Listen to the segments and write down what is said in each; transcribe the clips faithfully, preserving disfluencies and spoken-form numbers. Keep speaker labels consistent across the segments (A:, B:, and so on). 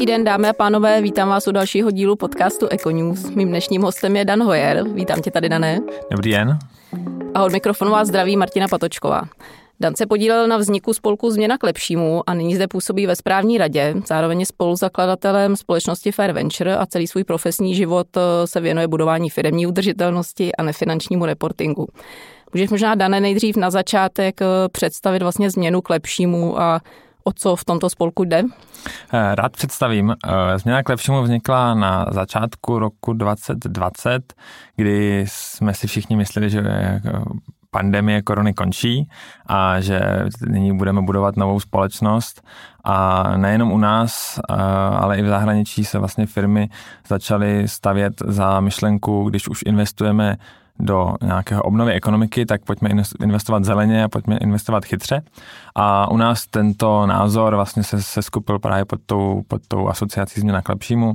A: Hezký den, dámy a pánové, vítám vás u dalšího dílu podcastu Econews. Mým dnešním hostem je Dan Hoyer. Vítám tě tady, Dané.
B: Dobrý den.
A: A od mikrofonu vás zdraví Martina Patočková. Dan se podílel na vzniku spolku Změna k lepšímu a nyní zde působí ve správní radě. Zároveň je spoluzakladatelem společnosti Fair Venture a celý svůj profesní život se věnuje budování firemní udržitelnosti a nefinančnímu reportingu. Můžeš možná, Dané, nejdřív na začátek představit vlastně Změnu k lepšímu a o co v tomto spolku jde?
B: Rád představím. Změna k lepšímu vznikla na začátku roku dvacet dvacet, kdy jsme si všichni mysleli, že pandemie korony končí a že nyní budeme budovat novou společnost. A nejenom u nás, ale i v zahraničí se vlastně firmy začaly stavět za myšlenku, když už investujeme do nějakého obnovy ekonomiky, tak pojďme investovat zeleně a pojďme investovat chytře. A u nás tento názor vlastně se, se skupil právě pod tou, pod tou asociací Změna k lepšímu.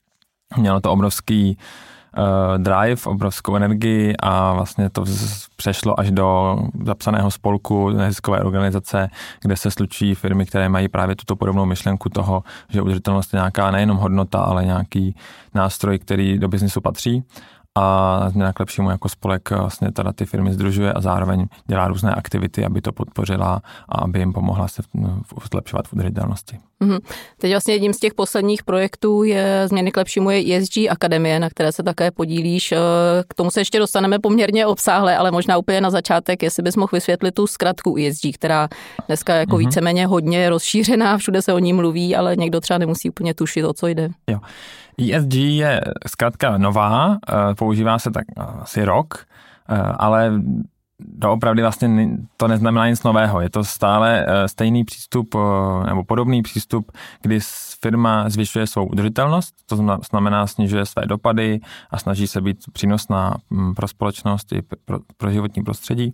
B: Mělo to obrovský uh, drive, obrovskou energii a vlastně to přešlo až do zapsaného spolku neziskové organizace, kde se slučují firmy, které mají právě tuto podobnou myšlenku toho, že udržitelnost je nějaká nejenom hodnota, ale nějaký nástroj, který do biznisu patří. A Změna k lepšímu jako spolek vlastně teda ty firmy sdružuje a zároveň dělá různé aktivity, aby to podpořila a aby jim pomohla se zlepšovat v udržitelnosti.
A: Mm-hmm. Teď vlastně jedním z těch posledních projektů je Změny k lepšímu je E S G Akademie, na které se také podílíš. K tomu se ještě dostaneme poměrně obsáhle, ale možná úplně na začátek, jestli bys mohl vysvětlit tu zkratku E S G, která dneska jako mm-hmm. víceméně hodně rozšířená, všude se o ní mluví, ale někdo třeba nemusí úplně tušit, o co jde.
B: Jo. E S G je zkrátka nová, používá se tak asi rok, ale doopravdy vlastně to neznamená nic nového. Je to stále stejný přístup nebo podobný přístup, kdy firma zvyšuje svou udržitelnost, to znamená snižuje své dopady a snaží se být přínosná pro společnost i pro, pro životní prostředí.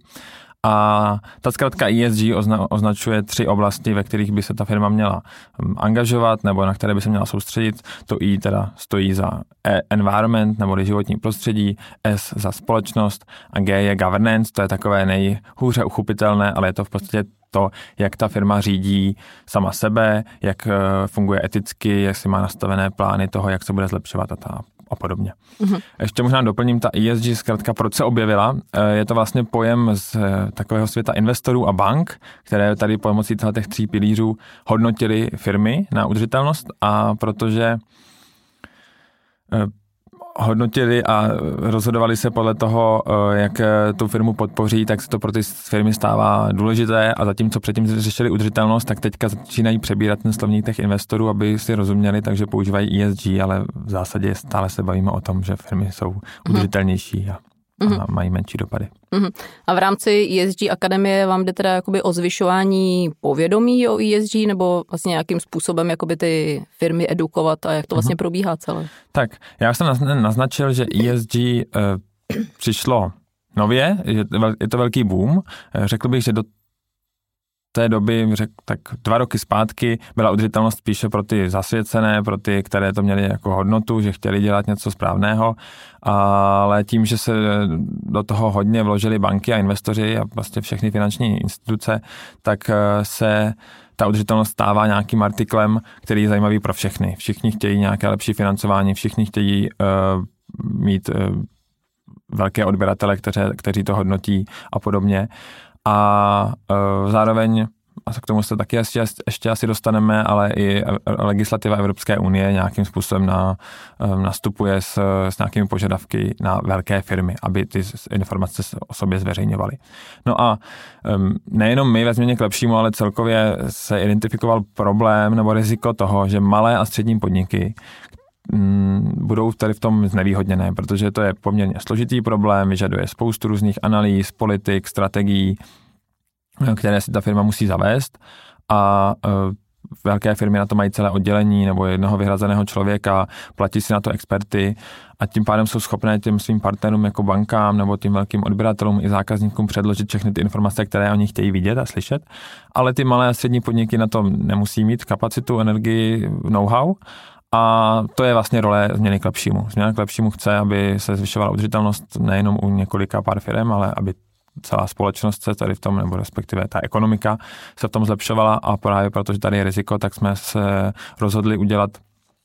B: A ta zkrátka E S G ozna, označuje tři oblasti, ve kterých by se ta firma měla angažovat nebo na které by se měla soustředit. To I teda stojí za environment nebo životní prostředí, S za společnost a G je governance, to je takové nejhůře uchopitelné, ale je to v podstatě to, jak ta firma řídí sama sebe, jak funguje eticky, jak si má nastavené plány toho, jak se bude zlepšovat a ta a podobně. Mm-hmm. Ještě možná doplním, ta E S G zkrátka proč se objevila. Je to vlastně pojem z takového světa investorů a bank, které tady pomocí těch tří pilířů hodnotili firmy na udržitelnost a protože hodnotili a rozhodovali se podle toho, jak tu firmu podpoří, tak se to pro ty firmy stává důležité a zatímco předtím řešili udržitelnost, tak teďka začínají přebírat ten slovník těch investorů, aby si rozuměli, takže používají E S G, ale v zásadě stále se bavíme o tom, že firmy jsou udržitelnější a, a mají menší dopady.
A: A v rámci E S G Akademie vám jde teda jakoby o zvyšování povědomí o E S G nebo vlastně nějakým způsobem jakoby ty firmy edukovat a jak to vlastně probíhá celé? Tak,
B: já jsem naznačil, že E S G uh, přišlo nově, je to velký boom. Řekl bych, že do té doby, řekl, tak dva roky zpátky byla udržitelnost spíše pro ty zasvěcené, pro ty, které to měly jako hodnotu, že chtěli dělat něco správného, ale tím, že se do toho hodně vložili banky a investoři a vlastně všechny finanční instituce, tak se ta udržitelnost stává nějakým artiklem, který je zajímavý pro všechny. Všichni chtějí nějaké lepší financování, všichni chtějí uh, mít uh, velké odběratele, kteři, kteří to hodnotí a podobně. A uh, zároveň, a k tomu se taky ještě, ještě asi dostaneme, ale i legislativa Evropské unie nějakým způsobem na, um, nastupuje s, s nějakými požadavky na velké firmy, aby ty informace o sobě zveřejňovaly. No a um, nejenom my ve Změně k lepšímu, ale celkově se identifikoval problém nebo riziko toho, že malé a střední podniky budou tady v tom znevýhodněné, protože to je poměrně složitý problém, vyžaduje spoustu různých analýz, politik, strategií, které si ta firma musí zavést a velké firmy na to mají celé oddělení nebo jednoho vyhrazeného člověka, platí si na to experty a tím pádem jsou schopné těm svým partnerům jako bankám nebo tím velkým odběratelům i zákazníkům předložit všechny ty informace, které oni chtějí vidět a slyšet, ale ty malé a střední podniky na to nemusí mít kapacitu, energii, know-how. A to je vlastně role Změny k lepšímu. Změna k lepšímu chce, aby se zvyšovala udržitelnost nejenom u několika pár firem, ale aby celá společnost se tady v tom, nebo respektive ta ekonomika se v tom zlepšovala a právě protože tady je riziko, tak jsme se rozhodli udělat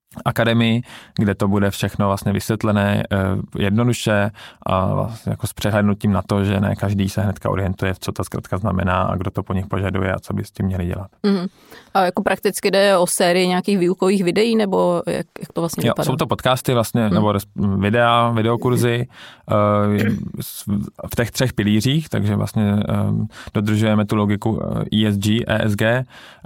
B: akademii, kde to bude všechno vlastně vysvětlené jednoduše a vlastně jako s přehlédnutím na to, že ne každý se hnedka orientuje, co ta zkratka znamená a kdo to po nich požaduje a co by s tím měli dělat.
A: Mm. A jako prakticky jde o sérii nějakých výukových videí, nebo jak, jak to vlastně
B: jo,
A: vypadá?
B: Jsou to podcasty vlastně, mm. nebo videa, videokurzy v těch třech pilířích, takže vlastně dodržujeme tu logiku E S G, E S G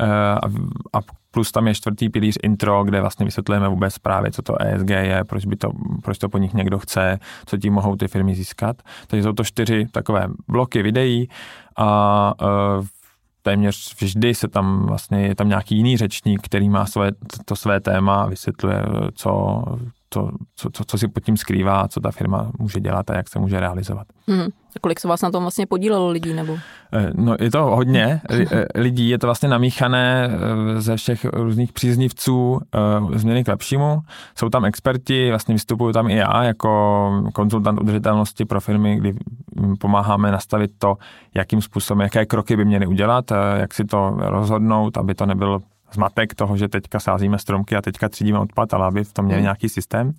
B: a plus tam je čtvrtý pilíř intro, kde vlastně vysvětlujeme vůbec právě, co to E S G je, proč, by to, proč to po nich někdo chce, co tím mohou ty firmy získat. Takže jsou to čtyři takové bloky videí a uh, téměř vždy se tam vlastně, je tam nějaký jiný řečník, který má své, to své téma a vysvětluje, co, to, co, co, co si pod tím skrývá, co ta firma může dělat a jak se může realizovat.
A: Hmm. A kolik se vás na tom vlastně podílelo lidí? Nebo?
B: No je to hodně lidí, je to vlastně namíchané ze všech různých příznivců změny k lepšímu. Jsou tam experti, vlastně vystupuju tam i já jako konzultant udržitelnosti pro firmy, kdy pomáháme nastavit to, jakým způsobem, jaké kroky by měly udělat, jak si to rozhodnout, aby to nebyl zmatek toho, že teďka sázíme stromky a teďka třídíme odpad, ale aby v tom měli hmm. nějaký systém.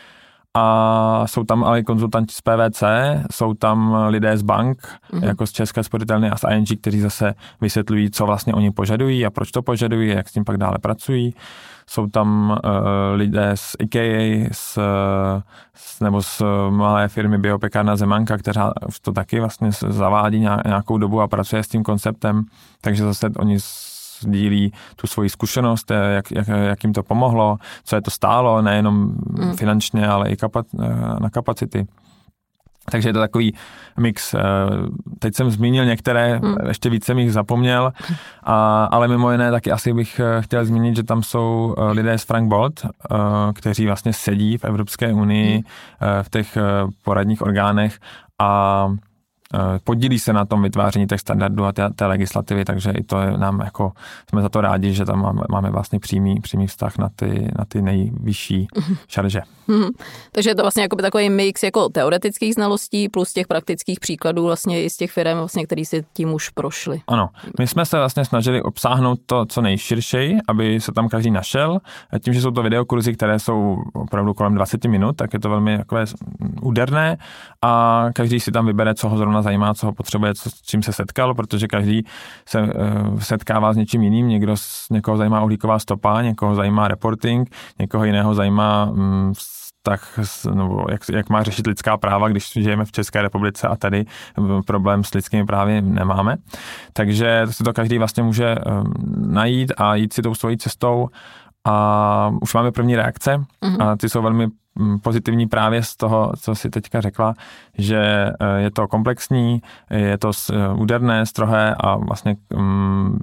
B: A jsou tam ale konzultanti z P V C, jsou tam lidé z bank, mm-hmm. jako z České sporitelny a z I N G, kteří zase vysvětlují, co vlastně oni požadují a proč to požadují, jak s tím pak dále pracují. Jsou tam uh, lidé z IKEA, z, z, nebo z malé firmy Biopekárna Zemanka, která už to taky vlastně zavádí nějakou dobu a pracuje s tím konceptem, takže zase oni sdílí tu svoji zkušenost, jak, jak, jak jim to pomohlo, co je to stálo, nejenom mm. finančně, ale i kapac, na kapacity. Takže je to takový mix. Teď jsem zmínil některé, mm. ještě víc jsem jich zapomněl, a, ale mimo jiné taky asi bych chtěl zmínit, že tam jsou lidé z Frank Bold, kteří vlastně sedí v Evropské unii mm. v těch poradních orgánech a podílí se na tom vytváření těch standardů a té, té legislativy, takže i to je nám jako, jsme za to rádi, že tam máme, máme vlastně přímý, přímý vztah na ty, na ty nejvyšší šarže.
A: Mm-hmm. Takže je to vlastně jako takový mix jako teoretických znalostí plus těch praktických příkladů vlastně i z těch firm, vlastně, který si tím už prošli.
B: Ano, my jsme se vlastně snažili obsáhnout to co nejširšej, aby se tam každý našel. Tím, že jsou to videokurzy, které jsou opravdu kolem dvacet minut, tak je to velmi takové úderné a každý si tam vybere, co ho zrovna zajímá, co ho potřebuje, co, s čím se setkal, protože každý se uh, setkává s něčím jiným. Někdo, někoho zajímá uhlíková stopa, někoho zajímá reporting, někoho jiného zajímá um, vztah, nebo jak, jak má řešit lidská práva, když žijeme v České republice a tady problém s lidskými právy nemáme. Takže si to každý vlastně může um, najít a jít si tou svojí cestou. A už máme první reakce mm-hmm. a ty jsou velmi pozitivní právě z toho, co si teďka řekla, že je to komplexní, je to úderné, strohé a vlastně um,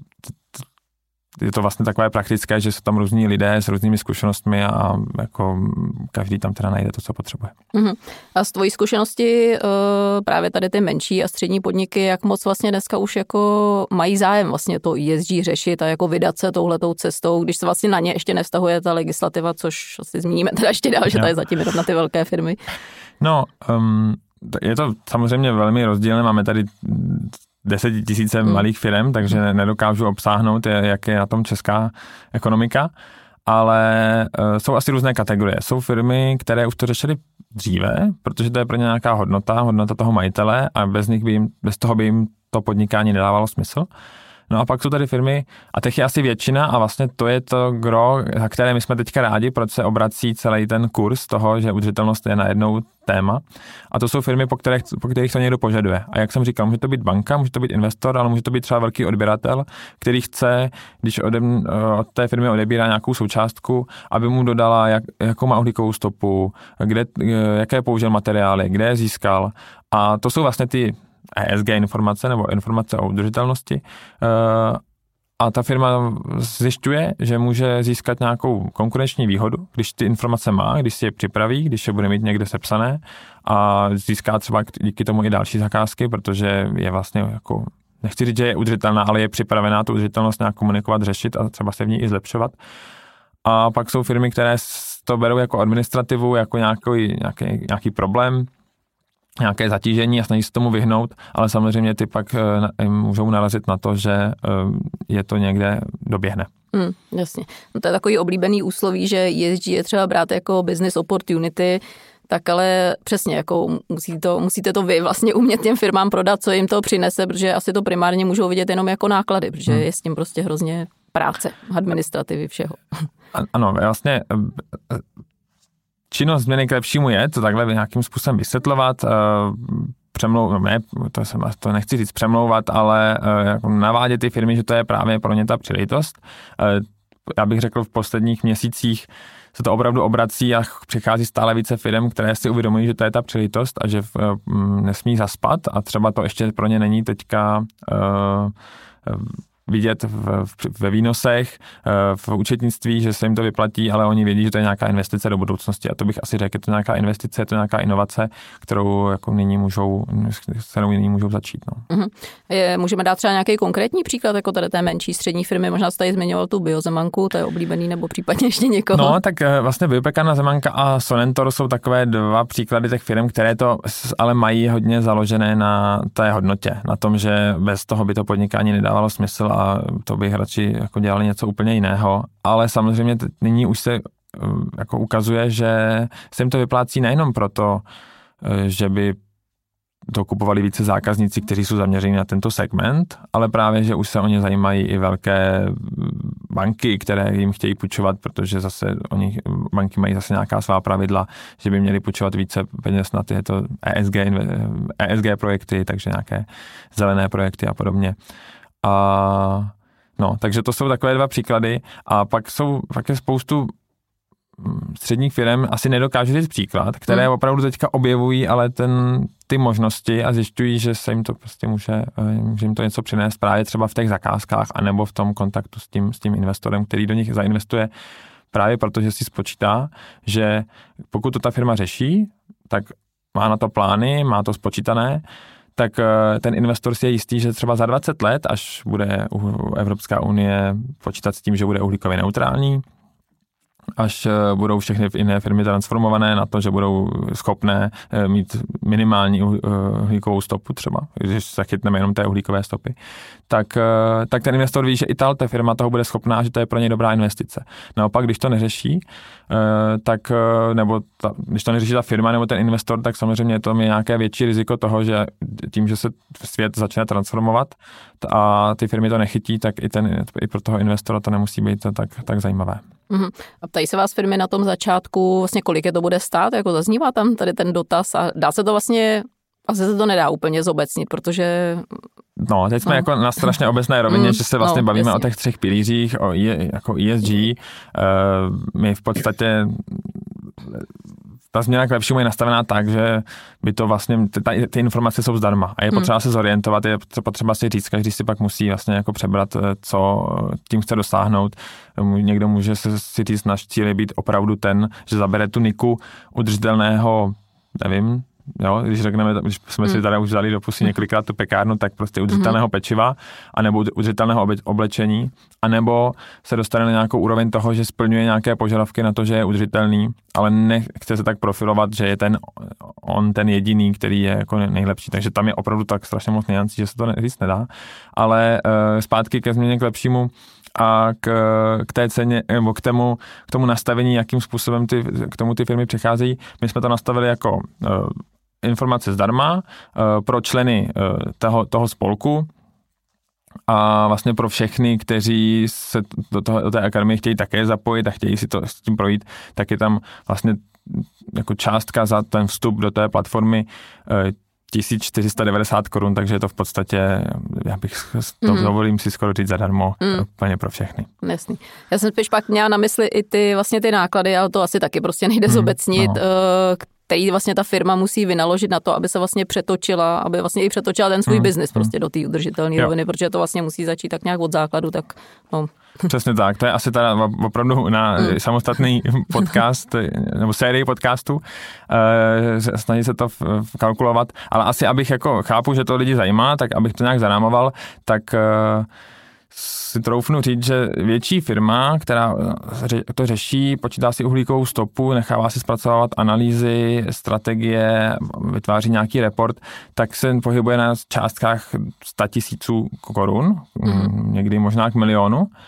B: je to vlastně takové praktické, že jsou tam různí lidé s různými zkušenostmi a jako každý tam teda najde to, co potřebuje.
A: Uh-huh. A z tvojí zkušenosti právě tady ty menší a střední podniky, jak moc vlastně dneska už jako mají zájem vlastně to E S G řešit a jako vydat se touhletou cestou, když se vlastně na ně ještě nevztahuje ta legislativa, což asi zmíníme teda ještě dál, že to je zatím jenom na ty velké firmy.
B: No, um, je to samozřejmě velmi rozdílné, máme tady desetitisíce hmm. malých firm, takže nedokážu obsáhnout, jak je na tom česká ekonomika, ale uh, jsou asi různé kategorie. Jsou firmy, které už to řešily dříve, protože to je pro ně nějaká hodnota, hodnota toho majitele a bez nich by jim, bez toho by jim to podnikání nedávalo smysl. No a pak jsou tady firmy, a těch je asi většina a vlastně to je to gro, za které my jsme teďka rádi, proč se obrací celý ten kurz toho, že udržitelnost je najednou téma. A to jsou firmy, po kterých, po kterých to někdo požaduje. A jak jsem říkal, může to být banka, může to být investor, ale může to být třeba velký odběratel, který chce, když ode, od té firmy odebírá nějakou součástku, aby mu dodala, jak, jakou má uhlíkovou stopu, kde, jaké použil materiály, kde je získal. A to jsou vlastně ty E S G informace nebo informace o udržitelnosti a ta firma zjišťuje, že může získat nějakou konkurenční výhodu, když ty informace má, když si je připraví, když je bude mít někde sepsané a získá třeba díky tomu i další zakázky, protože je vlastně jako, nechci říct, že je udržitelná, ale je připravená tu udržitelnost nějak komunikovat, řešit a třeba se v ní i zlepšovat. A pak jsou firmy, které to berou jako administrativu, jako nějaký, nějaký, nějaký problém, nějaké zatížení a snaží se tomu vyhnout, ale samozřejmě ty pak můžou narazit na to, že je to někde doběhne.
A: Mm, jasně. No to je takový oblíbený úsloví, že E S G je třeba brát jako business opportunity, tak ale přesně, jako musí to, musíte to vy vlastně umět těm firmám prodat, co jim to přinese, protože asi to primárně můžou vidět jenom jako náklady, protože hmm. je s tím prostě hrozně práce, administrativy, všeho.
B: Ano, vlastně činnost změny k lepšímu je to takhle nějakým způsobem vysvětlovat, přemlouvat, ne, to, jsem, to nechci říct přemlouvat, ale jako navádět ty firmy, že to je právě pro ně ta příležitost. Já bych řekl, v posledních měsících se to opravdu obrací a přichází stále více firm, které si uvědomují, že to je ta příležitost a že nesmí zaspat a třeba to ještě pro ně není teďka uh, vidět v, v, ve výnosech, v účetnictví, že se jim to vyplatí, ale oni vědí, že to je nějaká investice do budoucnosti a to bych asi řekl, je to nějaká investice, je to nějaká inovace, kterou jako nyní můžou, s kterou nyní můžou začít. No. Uh-huh.
A: Je, můžeme dát třeba nějaký konkrétní příklad, jako tady té menší střední firmy, možná jste tady zmiňoval tu biozemanku, to je oblíbený, nebo případně ještě někoho?
B: No, tak vlastně Biopekárna Zemanka a Sonentor jsou takové dva příklady těch firm, které to ale mají hodně založené na té hodnotě, na tom, že bez toho by to podnikání nedávalo smysl a to bych radši jako dělali něco úplně jiného, ale samozřejmě nyní už se jako ukazuje, že se jim to vyplácí nejenom proto, že by to kupovali více zákazníci, kteří jsou zaměření na tento segment, ale právě, že už se o ně zajímají i velké banky, které jim chtějí půjčovat, protože zase oni, banky mají zase nějaká svá pravidla, že by měli půjčovat více peněz na tyto E S G, E S G projekty, takže nějaké zelené projekty a podobně. A no, takže to jsou takové dva příklady a pak jsou, pak je spoustu středních firm, asi nedokážu říct příklad, které hmm. opravdu teďka objevují, ale ten, ty možnosti a zjišťují, že se jim to prostě může, může jim to něco přinést právě třeba v těch zakázkách anebo v tom kontaktu s tím, s tím investorem, který do nich zainvestuje právě proto, že si spočítá, že pokud to ta firma řeší, tak má na to plány, má to spočítané, tak ten investor si je jistý, že třeba za dvacet let, až bude Evropská unie počítat s tím, že bude uhlíkově neutrální, až budou všechny jiné firmy transformované na to, že budou schopné mít minimální uhlíkovou stopu třeba, když zachytneme jenom té uhlíkové stopy, tak, tak ten investor ví, že i ta firma toho bude schopná, že to je pro něj dobrá investice. Naopak, když to neřeší, tak, nebo ta, když to neřeší ta firma nebo ten investor, tak samozřejmě to je nějaké větší riziko toho, že tím, že se svět začne transformovat a ty firmy to nechytí, tak i, ten, i pro toho investora to nemusí být tak, tak zajímavé.
A: Uhum. A ptají se vás firmy na tom začátku, vlastně kolik je to bude stát, jako zaznívá tam tady ten dotaz a dá se to vlastně, asi se to nedá úplně zobecnit, protože...
B: No, teď jsme no. jako na strašně obecné rovině, mm, že se vlastně no, bavíme jasně. o těch třech pilířích, o jako E S G. Uh, my v podstatě ta změna k lepšímu je nastavená tak, že by to vlastně, ty, ty informace jsou zdarma a je potřeba hmm. se zorientovat, je potřeba si říct, každý si pak musí vlastně jako přebrat, co tím chce dosáhnout. Někdo může si říct, náš cíl je být opravdu ten, že zabere tu niku udržitelného, nevím, jo, když řekneme, když jsme hmm. si tady už vzali do pusy několikrát tu pekárnu, tak prostě udržitelného hmm. pečiva, anebo udržitelného oblečení, anebo se dostane na nějakou úroveň toho, že splňuje nějaké požadavky na to, že je udržitelný, ale nechce se tak profilovat, že je ten on ten jediný, který je jako nejlepší. Takže tam je opravdu tak strašně moc niancí, že se to říct nedá. Ale uh, zpátky ke změně k lepšímu a k, k té ceně, nebo k tomu, k tomu nastavení, jakým způsobem ty, k tomu ty firmy přicházejí. My jsme to nastavili jako uh, informace zdarma uh, pro členy uh, toho, toho spolku a vlastně pro všechny, kteří se do, toho, do té akademie chtějí také zapojit a chtějí si to s tím projít, tak je tam vlastně jako částka za ten vstup do té platformy uh, tisíc čtyři sta devadesát korun, takže je to v podstatě, já bych to mm. dovolím si skoro říct zadarmo, mm. úplně pro všechny.
A: Jasný. Já jsem spíš pak měla na mysli i ty vlastně ty náklady, ale to asi taky prostě nejde mm. zobecnit, no. který vlastně ta firma musí vynaložit na to, aby se vlastně přetočila, aby vlastně i přetočila ten svůj mm. biznis prostě mm. do té udržitelné roviny, protože to vlastně musí začít tak nějak od základu, tak no.
B: Přesně tak, to je asi teda opravdu na mm. samostatný podcast nebo sérii podcastů, e, snaží se to v, v kalkulovat, ale asi abych jako chápu, že to lidi zajímá, tak abych to nějak zarámoval, tak e, si troufnu říct, že větší firma, která to řeší, počítá si uhlíkovou stopu, nechává si zpracovávat analýzy, strategie, vytváří nějaký report, tak se pohybuje na částkách sto tisíců korun, mm. někdy možná k milionu.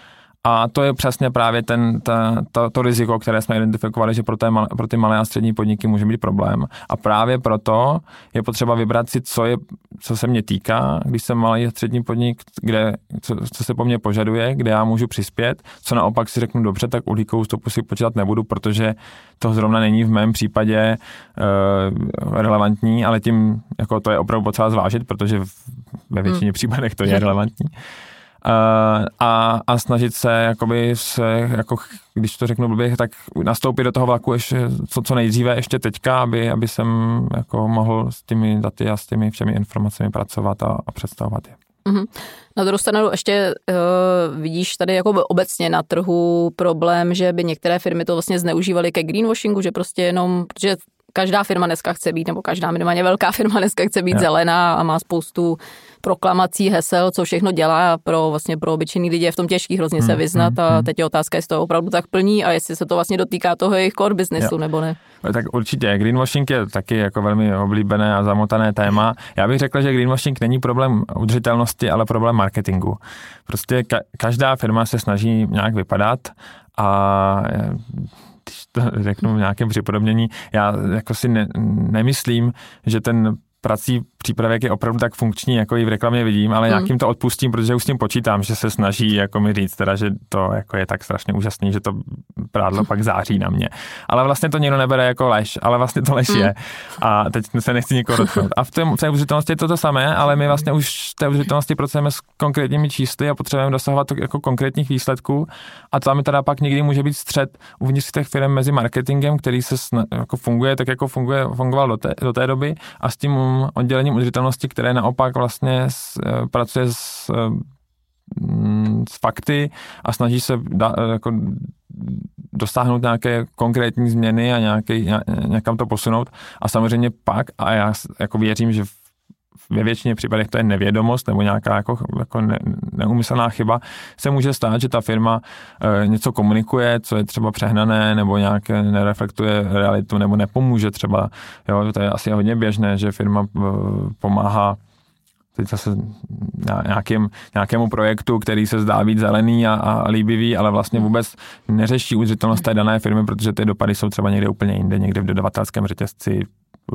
B: A to je přesně právě ten, ta, ta, to riziko, které jsme identifikovali, že pro, té, pro ty malé a střední podniky může být problém. A právě proto je potřeba vybrat si, co, je, co se mě týká, když jsem malý a střední podnik, kde, co, co se po mně požaduje, kde já můžu přispět, co naopak si řeknu dobře, tak uhlíkovou stopu si počítat nebudu, protože to zrovna není v mém případě e, relevantní, ale tím jako to je opravdu potřeba zvážit, protože ve většině hmm. případech to je relevantní. Uh, a, a snažit se, jakoby se, jako, když to řeknu blbě, tak nastoupit do toho vlaku ještě, co, co nejdříve ještě teďka, aby, aby jsem jako mohl s těmi daty a s těmi všemi informacemi pracovat a, a představovat je.
A: Mm-hmm. Na druhou stranu ještě uh, vidíš tady jako obecně na trhu problém, že by některé firmy to vlastně zneužívaly ke greenwashingu, že prostě jenom, protože každá firma dneska chce být, nebo každá minimálně velká firma dneska chce být ja. zelená a má spoustu proklamací, hesel, co všechno dělá pro vlastně pro obyčejný lidi, je v tom těžký hrozně se vyznat a teď je otázka, jestli to opravdu tak plní a jestli se to vlastně dotýká toho jejich core businessu, ja. nebo ne.
B: Tak určitě, greenwashing je taky jako velmi oblíbené a zamotané téma. Já bych řekl, že greenwashing není problém udržitelnosti, ale problém marketingu. Prostě ka- každá firma se snaží nějak vypadat a když to řeknu v nějakém připodobnění, já jako si ne, nemyslím, že ten prací přípravek je opravdu tak funkční, jako ji v reklamě vidím, ale hmm. nějakým to odpustím, protože už s tím počítám, že se snaží jako mi říct, teda, že to jako je tak strašně úžasný, že to prádlo pak září na mě. Ale vlastně to někdo nebere jako lež, ale vlastně to lež hmm. je. A teď se nechci nikoho dotknout. A v té, v té udržitelnosti je to to samé, ale my vlastně už v té udržitelnosti pracujeme s konkrétními čísly a potřebujeme dosahovat jako konkrétních výsledků. A tam teda pak někdy může být střet uvnitř těch firm mezi marketingem, který se sna, jako funguje tak, jako funguje, fungoval do té, do té doby, a s tím oddělením udržitelnosti, které naopak vlastně s, pracuje s, s fakty a snaží se da, jako dosáhnout nějaké konkrétní změny a nějaký, nějakam to posunout. A samozřejmě pak, a já jako věřím, že ve většině případech to je nevědomost nebo nějaká jako, jako ne, neumyslná chyba, se může stát, že ta firma e, něco komunikuje, co je třeba přehnané nebo nějak nereflektuje realitu nebo nepomůže třeba. Jo, to je asi hodně běžné, že firma e, pomáhá teď zase nějakým, nějakému projektu, který se zdá být zelený a, a líbivý, ale vlastně vůbec neřeší udržitelnost té dané firmy, protože ty dopady jsou třeba někde úplně jinde, někde v dodavatelském řetězci,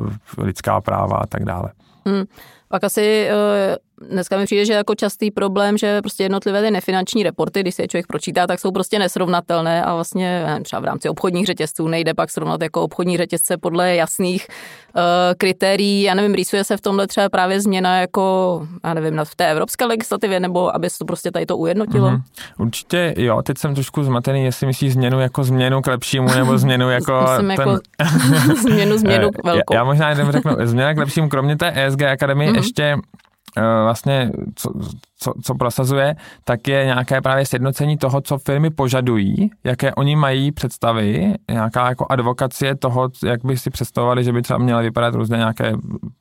B: lidská práva a tak dále.
A: Hmm. Pak asi dneska mi přijde, že jako častý problém, že prostě jednotlivé ty nefinanční reporty, když se je člověk pročítá, tak jsou prostě nesrovnatelné a vlastně nevím, třeba v rámci obchodních řetězců nejde pak srovnat jako obchodní řetězce podle jasných uh, kritérií. Já nevím, rýsuje se v tomhle třeba právě změna jako, já nevím, v té evropské legislativě, nebo aby se to prostě tady to ujednotilo? Mm-hmm.
B: Určitě jo, teď jsem trošku zmatený, jestli myslíš změnu jako změnu k lepšímu, nebo změnu jako...
A: Myslím
B: ten...
A: jako změnu, změnu velkou.
B: Já, já možná jenom řeknu, změna k lepšímu, kromě té E S G Akademie, mm-hmm. ještě vlastně, co, co, co prosazuje, tak je nějaké právě sjednocení toho, co firmy požadují, jaké oni mají představy, nějaká jako advokacie toho, jak by si představovali, že by třeba měly vypadat různé nějaké,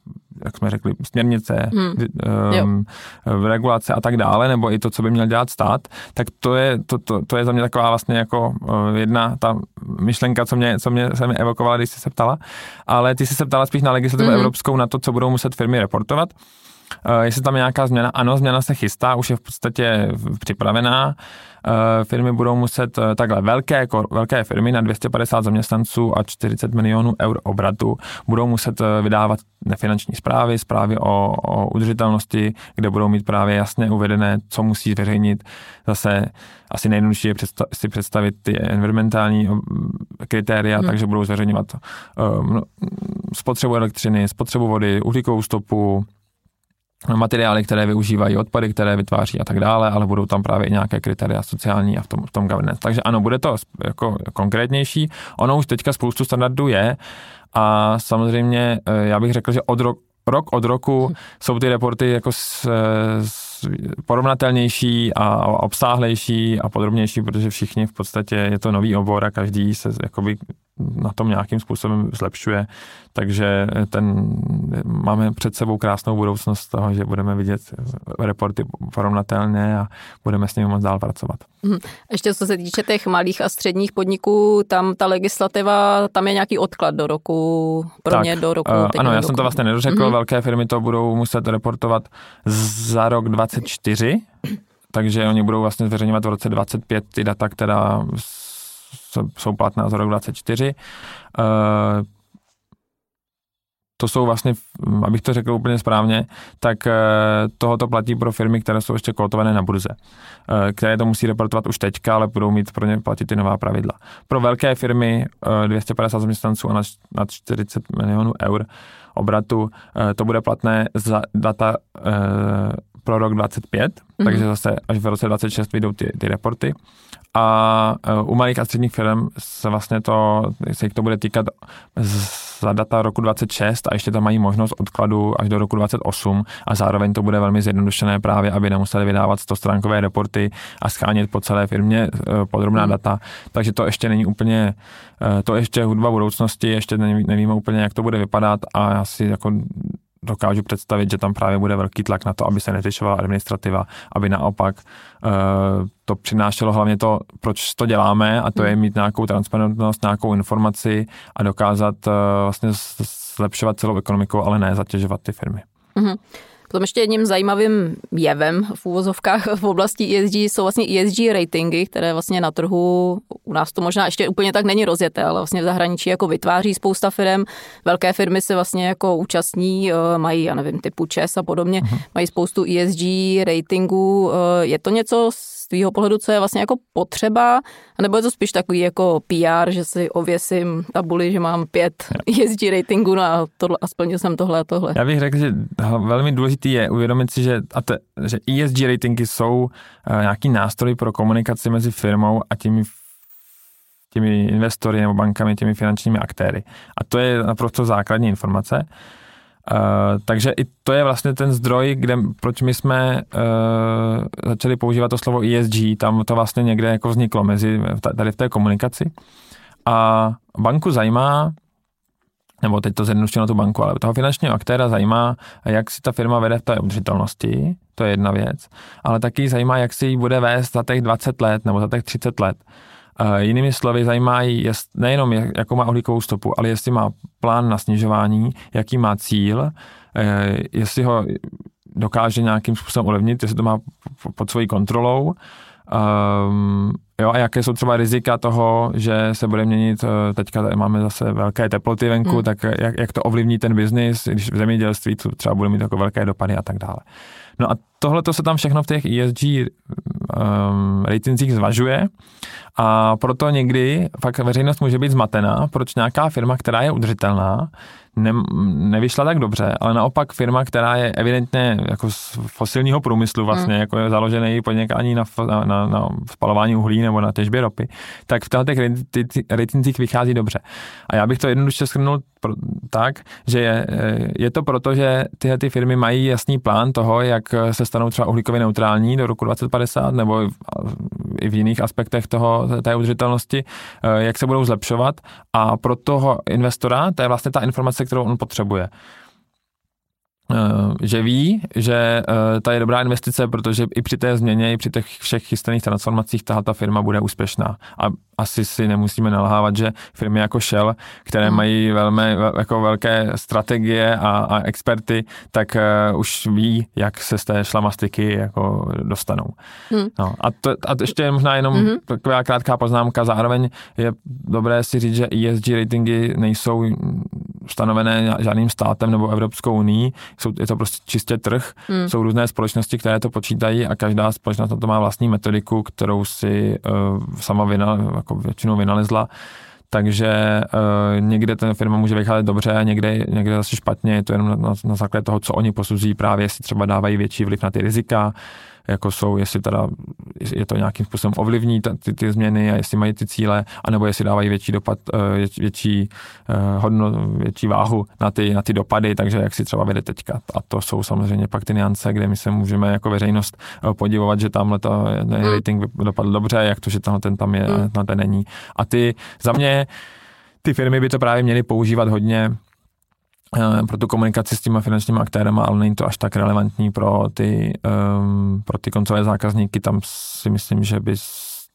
B: jak jsme řekli, směrnice, hmm. um, regulace a tak dále, nebo i to, co by měl dělat stát, tak to je, to, to, to je za mě taková vlastně jako jedna ta myšlenka, co mě, co mě se mi evokovala, když jsi se ptala, ale ty jsi se ptala spíš na legislativu hmm. evropskou, na to, co budou muset firmy reportovat. Uh, jestli tam je nějaká změna, ano, změna se chystá, už je v podstatě připravená. Uh, firmy budou muset, uh, takhle, velké, velké firmy na dvě stě padesát zaměstnanců a čtyřicet milionů eur obratu budou muset uh, vydávat nefinanční zprávy, zprávy o, o udržitelnosti, kde budou mít právě jasně uvedené, co musí zveřejnit. Zase asi nejjednodušší je představ, si představit ty environmentální kritéria, hmm. takže budou zveřejňovat uh, spotřebu elektřiny, spotřebu vody, uhlíkovou stopu, materiály, které využívají, odpady, které vytváří a tak dále, ale budou tam právě i nějaké kritéria sociální a v tom, v tom governance. Takže ano, bude to jako konkrétnější. Ono už teďka spoustu standardů je a samozřejmě já bych řekl, že od rok, rok od roku jsou ty reporty jako s, s porovnatelnější a obsáhlejší a podrobnější, protože všichni v podstatě je to nový obor a každý se jakoby na tom nějakým způsobem zlepšuje, takže ten, máme před sebou krásnou budoucnost toho, že budeme vidět reporty porovnatelné a budeme s nimi moc dál pracovat.
A: Ještě co se týče těch malých a středních podniků, tam ta legislativa, tam je nějaký odklad do roku, pro tak, ně do roku. Uh,
B: ano, já
A: roku.
B: jsem to vlastně nedořekl, mm-hmm. velké firmy to budou muset reportovat za rok dvacet čtyři, takže oni budou vlastně zveřejňovat v roce dvacet pět ty data, která jsou platná za rok dvacet čtyři. To jsou vlastně, abych to řekl úplně správně, tak tohoto platí pro firmy, které jsou ještě kotované na burze, které to musí reportovat už teďka, ale budou mít pro ně platit ty nová pravidla. Pro velké firmy dvě stě padesát zaměstnanců a nad čtyřicet milionů eur obratu to bude platné za data pro rok dvacet pět, mm-hmm. takže zase až v roce dvacet šest vyjdou ty, ty reporty. A u malých a středních firm se vlastně to, se jich to bude týkat za data roku dvacet šest a ještě tam mají možnost odkladu až do roku dvacet osm a zároveň to bude velmi zjednodušené právě, aby nemuseli vydávat stostránkové reporty a schánět po celé firmě podrobná hmm. data. Takže to ještě není úplně, to ještě hudba budoucnosti, ještě nevíme úplně, jak to bude vypadat a já si jako dokážu představit, že tam právě bude velký tlak na to, aby se nezvyšovala administrativa, aby naopak uh, to přinášelo hlavně to, proč to děláme, a to je mít nějakou transparentnost, nějakou informaci a dokázat uh, vlastně zlepšovat celou ekonomiku, ale ne zatěžovat ty firmy.
A: Mm-hmm. Potom ještě jedním zajímavým jevem v úvozovkách v oblasti E S G jsou vlastně E S G ratingy, které vlastně na trhu, u nás to možná ještě úplně tak není rozjeté, ale vlastně v zahraničí jako vytváří spousta firm. Velké firmy se vlastně jako účastní, mají, já nevím, typu ČES a podobně, uh-huh. mají spoustu E S G ratingů. Je to něco z tvýho pohledu, co je vlastně jako potřeba, nebo je to spíš takový jako P R, že si ověsím tabuli, že mám pět E S G ratingů no a, tohle, a splnil jsem tohle a tohle.
B: Já bych řekl, že velmi důležitý je uvědomit si, že, a te, že E S G ratingy jsou uh, nějaký nástroj pro komunikaci mezi firmou a těmi, těmi investory nebo bankami, těmi finančními aktéry. A to je naprosto základní informace. Uh, takže i to je vlastně ten zdroj, kde, proč my jsme uh, začali používat to slovo E S G, tam to vlastně někde jako vzniklo mezi, tady v té komunikaci. A banku zajímá, nebo teď to zjednodušilo na tu banku, ale toho finančního aktéra zajímá, jak si ta firma vede v té udržitelnosti, to je jedna věc, ale taky zajímá, jak si ji bude vést za těch dvacet let nebo za těch třicet let. Uh, jinými slovy zajímají jest, nejenom jak, jakou má uhlíkovou stopu, ale jestli má plán na snižování, jaký má cíl, uh, jestli ho dokáže nějakým způsobem ulevnit, jestli to má pod svojí kontrolou, um, jo, a jaké jsou třeba rizika toho, že se bude měnit, teďka tady máme zase velké teploty venku, hmm. tak jak, jak to ovlivní ten biznis, když v zemědělství to třeba bude mít jako velké dopady a tak dále. No a tohle to se tam všechno v těch E S G um, ratingcích zvažuje a proto někdy fakt veřejnost může být zmatená, proč nějaká firma, která je udržitelná, ne, nevyšla tak dobře, ale naopak firma, která je evidentně jako z fosilního průmyslu vlastně, hmm. jako je založený podnikání na, na, na, na spalování uhlí nebo na těžbě ropy, tak v těch ratingcích vychází dobře. A já bych to jednoduše shrnul tak, že je, je to proto, že tyhle ty firmy mají jasný plán toho, jak se stanou třeba uhlíkově neutrální do roku dvacet padesát nebo i v jiných aspektech toho, té udržitelnosti, jak se budou zlepšovat a pro toho investora to je vlastně ta informace, kterou on potřebuje. Že ví, že ta je dobrá investice, protože i při té změně, i při těch všech chystaných transformacích tato firma bude úspěšná. A asi si nemusíme nalhávat, že firmy jako Shell, které hmm. mají velmi jako velké strategie a, a experty, tak uh, už ví, jak se z té šlamastiky jako dostanou. Hmm. No, a, to, a to ještě možná jenom hmm. taková krátká poznámka. Zároveň je dobré si říct, že E S G ratingy nejsou stanovené žádným státem nebo Evropskou unii. Jsou, je to prostě čistě trh. Hmm. Jsou různé společnosti, které to počítají a každá společnost na to má vlastní metodiku, kterou si uh, sama vyna, jako většinou vynalezla. Takže uh, někde ten firma může vycházet dobře a někde, někde zase špatně. Je to jenom na, na, na základě toho, co oni posuzují právě, jestli třeba dávají větší vliv na ty rizika, jako jsou, jestli teda je to nějakým způsobem ovlivní ty, ty změny a jestli mají ty cíle, anebo jestli dávají větší dopad, větší hodno, větší váhu na ty, na ty dopady, takže jak si třeba vede teďka. A to jsou samozřejmě pak ty nuance, kde my se můžeme jako veřejnost podivovat, že tamhle to rating dopadl dobře, jak to, že tam ten tam je, mm. na ten není. A ty, za mě, ty firmy by to právě měly používat hodně pro tu komunikaci s těma finančníma aktérama, ale není to až tak relevantní pro ty, um, pro ty koncové zákazníky. Tam si myslím, že by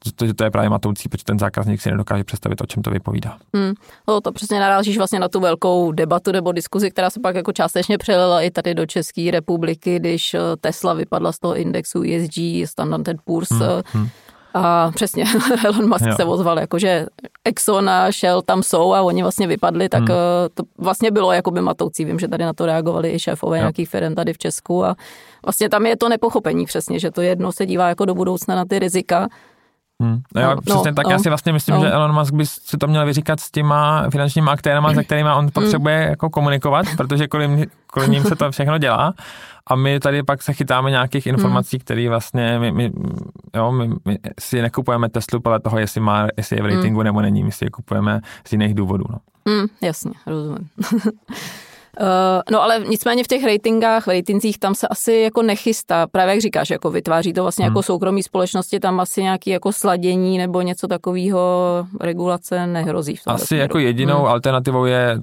B: to, že to je právě matoucí, protože ten zákazník si nedokáže představit, o čem to vypovídá.
A: Hmm. No, to přesně narážíš vlastně na tu velkou debatu nebo diskuzi, která se pak jako částečně přelila i tady do České republiky, když Tesla vypadla z toho indexu E S G, Standard and Poor's. Hmm. Hmm. A přesně, Elon Musk jo. se ozval, jakože Exxon a Shell tam jsou a oni vlastně vypadli, tak hmm. to vlastně bylo jakoby matoucí. Vím, že tady na to reagovali i šéfové jo. nějakých firm tady v Česku a vlastně tam je to nepochopení přesně, že to jedno se dívá jako do budoucna na ty rizika.
B: Hmm. No, jo, no, přesně no, tak no, já si vlastně myslím, no. že Elon Musk by si to měl vyříkat s těma finančníma aktérama, za kterými on potřebuje mm. jako komunikovat, protože kolem, kolem ním se to všechno dělá a my tady pak se chytáme nějakých informací, mm. které vlastně my, my, jo, my, my si nekupujeme Teslu podle toho, jestli, má, jestli je v ratingu mm. nebo není, my si je kupujeme z jiných důvodů. No.
A: Mm, jasně, rozumím. Uh, no ale nicméně v těch ratingách, v ratingcích tam se asi jako nechystá, právě jak říkáš, jako vytváří to vlastně hmm. jako soukromí společnosti, tam asi nějaký jako sladění nebo něco takového regulace nehrozí. V tom
B: asi jako jedinou hmm. alternativou je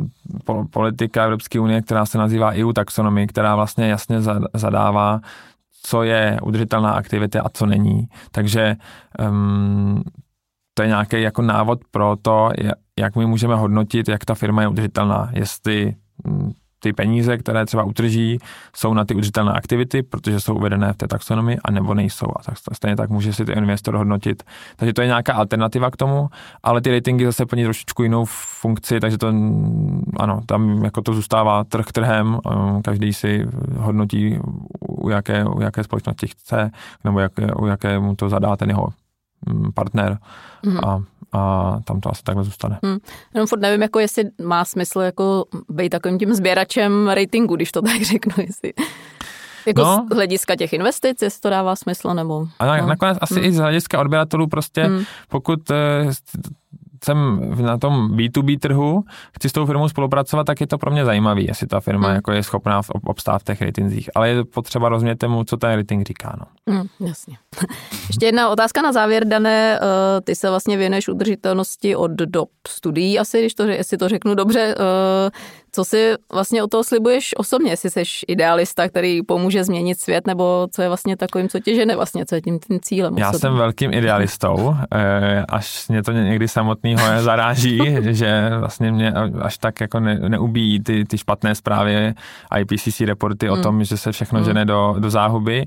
B: politika Evropské unie, která se nazývá E U taxonomy, která vlastně jasně zadává, co je udržitelná aktivita a co není. Takže um, to je nějaký jako návod pro to, jak my můžeme hodnotit, jak ta firma je udržitelná, jestli ty peníze, které třeba utrží, jsou na ty udržitelné aktivity, protože jsou uvedené v té taxonomii, anebo nejsou. A tak stejně tak může si ty investor hodnotit. Takže to je nějaká alternativa k tomu, ale ty ratingy zase plní trošičku jinou funkci, takže to, ano, tam jako to zůstává trh trhem, každý si hodnotí, u jaké, u jaké společnosti chce, nebo jak, u jaké mu to zadá ten jeho partner. Mm. A a tam to asi takhle zůstane. Hmm.
A: Jenom furt nevím, jako jestli má smysl jako být takovým tím sběračem ratingu, když to tak řeknu, jestli jako no. z hlediska těch investic, jestli to dává smysl, nebo...
B: A na,
A: no.
B: nakonec asi hmm. i z hlediska odběratelů prostě, hmm. pokud eh, jsem na tom B dva B trhu, chci s tou firmou spolupracovat, tak je to pro mě zajímavý, jestli ta firma hmm. jako je schopná obstát v těch ratingzích. Ale je potřeba rozumět tomu, co ten rating říká. No.
A: Hmm, jasně. Ještě jedna otázka na závěr, Dané. Ty se vlastně věnuješ udržitelnosti od dob studií asi, když to, jestli to řeknu dobře. Co si vlastně o toho slibuješ osobně, jestli jsi idealista, který pomůže změnit svět, nebo co je vlastně takovým, co tě žene vlastně, co je tím, tím cílem?
B: Já
A: osobně?
B: Jsem velkým idealistou, až mě to někdy samotného zaráží, že vlastně mě až tak jako ne, neubíjí ty, ty špatné zprávy I P C C reporty mm. o tom, že se všechno mm. žene do, do záhuby.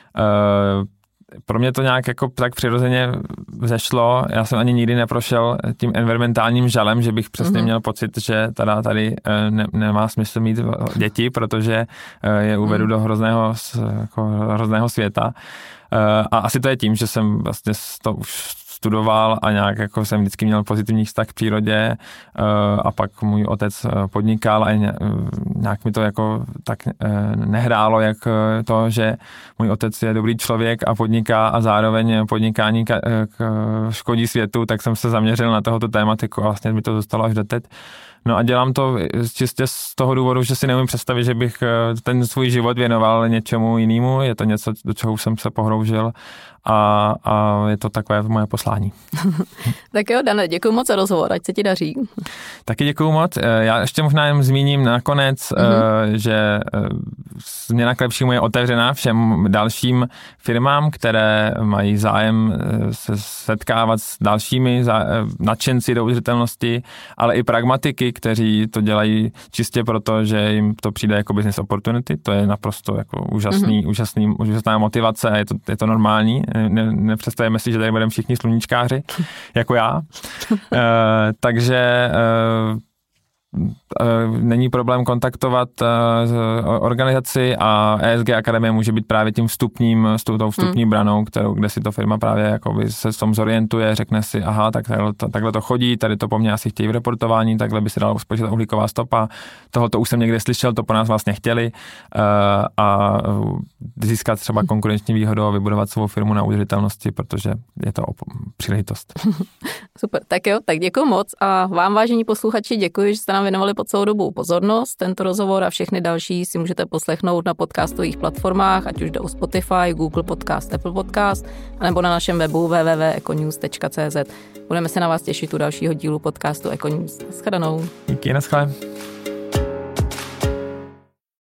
B: Pro mě to nějak jako tak přirozeně vzešlo. Já jsem ani nikdy neprošel tím environmentálním žalem, že bych přesně mm-hmm. měl pocit, že teda tady ne, nemá smysl mít děti, protože je uvedu mm. do hrozného, jako hrozného světa. A asi to je tím, že jsem vlastně to už studoval a nějak jako jsem vždycky měl pozitivní vztah k přírodě a pak můj otec podnikal a nějak mi to jako tak nehrálo, jak to, že můj otec je dobrý člověk a podniká a zároveň podnikání škodí světu, tak jsem se zaměřil na tohoto tématiku a vlastně mi to zůstalo až doteď. No a dělám to čistě z toho důvodu, že si neumím představit, že bych ten svůj život věnoval něčemu jinému. Je to něco, do čeho jsem se pohroužil a, a je to takové moje poslání.
A: Tak jo, Dane, děkuji moc za rozhovor, ať se ti daří.
B: Taky děkuji moc. Já ještě možná jen zmíním nakonec, mm-hmm. že změna k lepšímu je otevřená všem dalším firmám, které mají zájem se setkávat s dalšími nadšenci do udržitelnosti, ale i pragmatiky, kteří to dělají čistě proto, že jim to přijde jako business opportunity. To je naprosto jako úžasný, mm-hmm. úžasný, úžasná motivace a je to, je to normální. Ne, nepředstavujeme si, že tady budeme všichni sluníčkáři, jako já. e, takže e, není problém kontaktovat organizaci a E S G Akademie může být právě tím vstupním, tou vstupní hmm. branou, kterou, kde si to firma právě jakoby se s tom zorientuje, řekne si, aha, tak takhle to, takhle to chodí, tady to po mně asi chtějí v reportování, takhle by se dalo spočítat uhlíková stopa, tohoto už jsem někde slyšel, to po nás vlastně chtěli a získat třeba konkurenční výhodu a vybudovat svou firmu na udržitelnosti, protože je to příležitost.
A: Super, tak jo, tak děkuji moc a vám, vážení posluchači, děkuji, že jste nám věnovali po celou dobu pozornost. Tento rozhovor a všechny další si můžete poslechnout na podcastových platformách, ať už jde o Spotify, Google Podcast, Apple Podcast, nebo na našem webu w w w tečka econews tečka c z. Budeme se na vás těšit u dalšího dílu podcastu Econews. Naschledanou.
B: Díky, naschle.